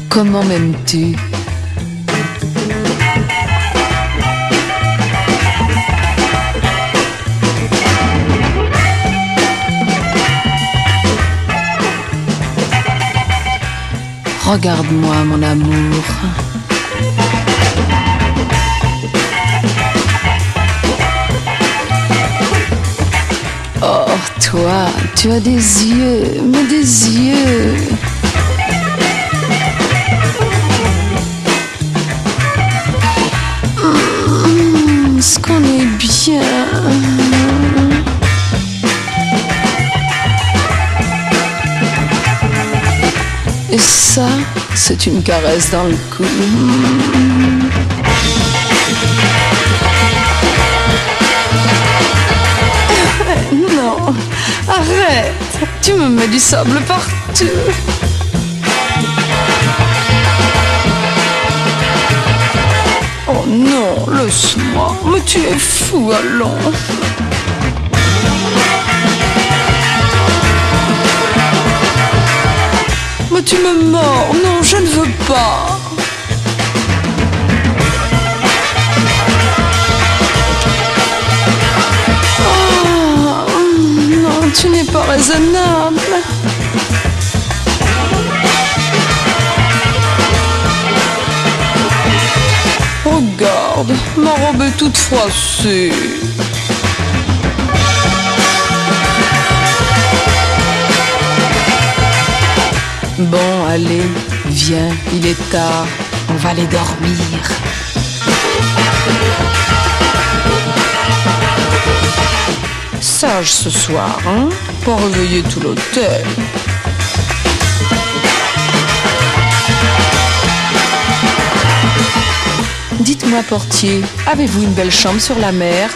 comment m'aimes-tu? Regarde-moi, mon amour. Oh, toi, tu as des yeux, mais des yeux. Ce qu'on est bien. Et ça, c'est une caresse dans le cou. Non, arrête. Tu me mets du sable partout. Oh non, laisse-moi. Mais tu es fou, allons. Mais tu me mords. Non, je ne veux pas. Oh, non, tu n'es pas raisonnable. Regarde, ma robe est toute froissée. Bon, allez, viens, il est tard, on va aller dormir. Sage ce soir, hein? Pas réveiller tout l'hôtel. Dites-moi, portier, avez-vous une belle chambre sur la mer?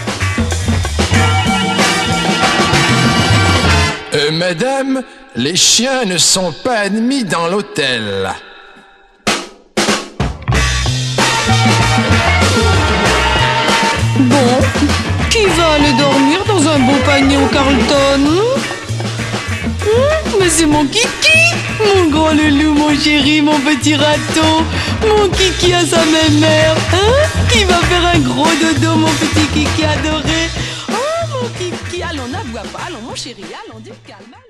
Madame, les chiens ne sont pas admis dans l'hôtel. Bon, qui va aller dormir dans un beau panier au Carlton? Mais c'est mon kiki, mon grand loulou, mon chéri, mon petit raton, mon kiki à sa mère, hein? Qui va faire un gros dodo, mon petit kiki adoré. Oh, mon kiki, allons, n'aboie pas, allons, mon chéri, allons, du calme.